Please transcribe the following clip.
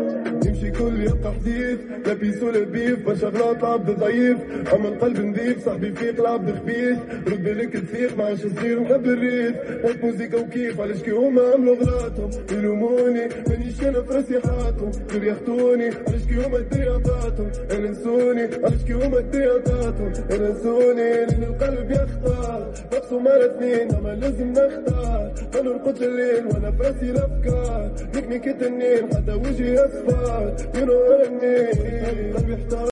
يمشي كل يبقى حديث، لا بيس ولا بيف، باش اغلاط عبد ضعيف، اما القلب نظيف، صاحبي فيق العبد خفيف، رد بالك تفيق ما عادش صغير نحب الريف، هيك موزيكا وكيف، علاش كي هما عملوا غلطهم، يلوموني مانيش انا في راسي حاطهم، دول يخطوني، علاش كي هما الدنيا عطاتهم، انا نسوني، علاش كي هما الدنيا عطاتهم، انا نسوني، لان القلب يختار، نفسه مرة اثنين، اما لازم نختار، ما نرقدش الليل وانا في راسي الافكار، نكني كتنين حتى وجهي اصفار. You know what I mean.